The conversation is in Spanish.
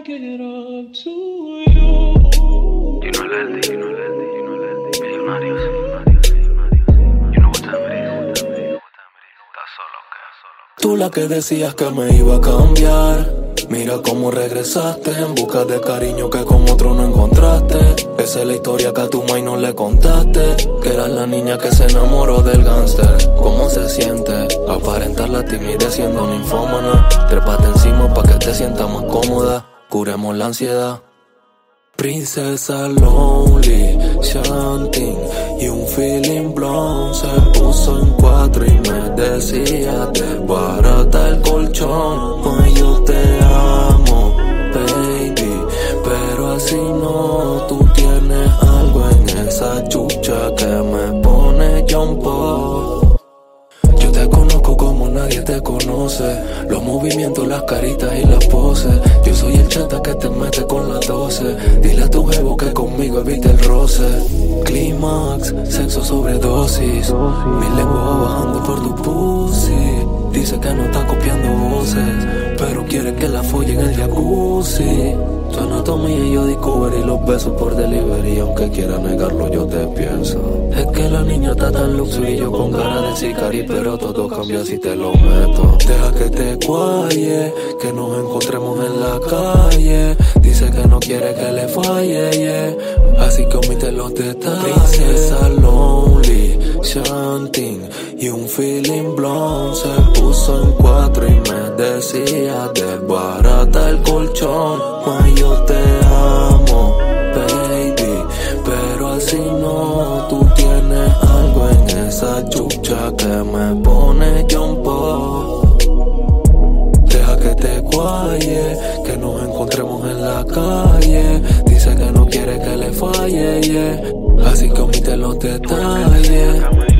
make it up to you. You know Laldi, you know Laldi, you know Laldi. Millonarios, millonarios, millonarios. You know what time it is, Estás solo, quedas solo. Tú la que decías que me iba a cambiar. Mira cómo regresaste en busca de cariño que con otro no encontraste. Esa es la historia que a tu mai no le contaste. Que eras la niña que se enamoró del gángster. ¿Cómo se siente? Aparentar la timidez siendo ninfómana. Trépate encima pa' que te sientas más cómoda. Curemos la ansiedad. Princesa lonely, chanting y un feeling blonde. Se puso en 4 y me decía: desbarata el colchón. Ay, yo te amo, baby, pero así no. Tú tienes algo en esa chucha que me pone jumpo. Yo te conozco como nadie te conoce. Los movimientos, las caritas y las poses. Yo soy el chata que te mete con las 12. Dile a tu jevo que conmigo evite el roce. Clímax, sexo sobredosis. Mi lengua bajando por tu pussy. Dice que no está copiando voces, pero quiere que la folle en el jacuzzi. Tu anatomía y yo discovery, los besos por delivery. Aunque quiera negarlo, yo te pienso. Es que la niña está tan luxury, yo con cara de sicari, pero todo cambia si te lo meto. Deja que te cuaye, que nos encontremos en la calle. Dice que no quiere que le falle, yeah. Así que omite los detalles. Princesa lonely, chanting y un feeling blonde. Se puso en 4 y me decía: desbarata el colchón. Ay, yo te amo, baby, pero así no. Tú tienes algo en esa chucha que me pone jumpo. Deja que te cuaye, que nos encontremos en la calle. Dice que no quiere que le falle, yeah. Así que omite los detalles.